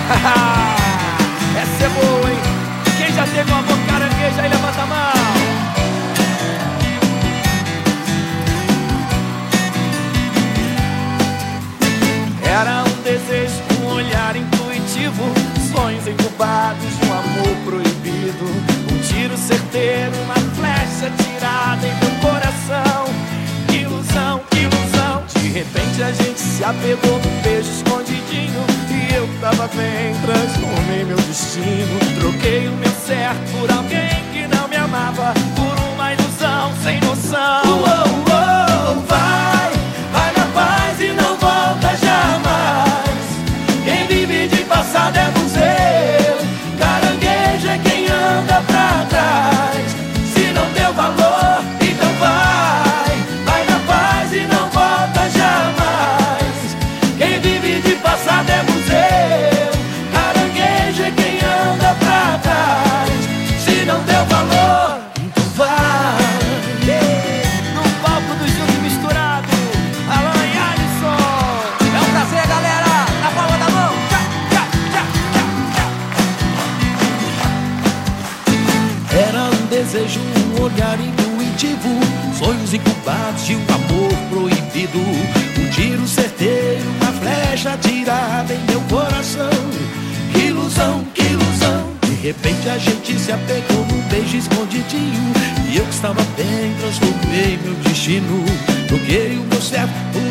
Essa é boa, hein? Quem já teve um amor caranguejo aí, levanta a mão. Era um desejo, um olhar intuitivo, sonhos incubados, um amor proibido, um tiro certeiro, uma flecha tirada em meu coração. Que ilusão, que ilusão. De repente a gente se apegou num beijo escondidinho, e eu tava bem, transformei meu destino. Troquei o meu certo por alguém que não me amava, por uma ilusão sem noção. Vai, vai na paz e não volta jamais. Quem vive de passado é museu, caranguejo é quem anda pra trás. Se não deu valor, então vai, vai na paz e não volta jamais. Quem vive de passado é museu, caranguejo é quem anda pra trás. Se não deu valor, então vai. No palco do Junto e Misturado, Alan e Alisson. É um prazer, galera, na palma da mão. Tchá, tchá, tchá, tchá. Era um desejo, um olhar intuitivo, sonhos incubados de um amor proibido, um tiro certeiro, uma flecha atirada em meu coração. Que ilusão, que ilusão. De repente a gente se apegou num beijo escondidinho, e eu que estava bem, transformei meu destino. Troquei o meu certo por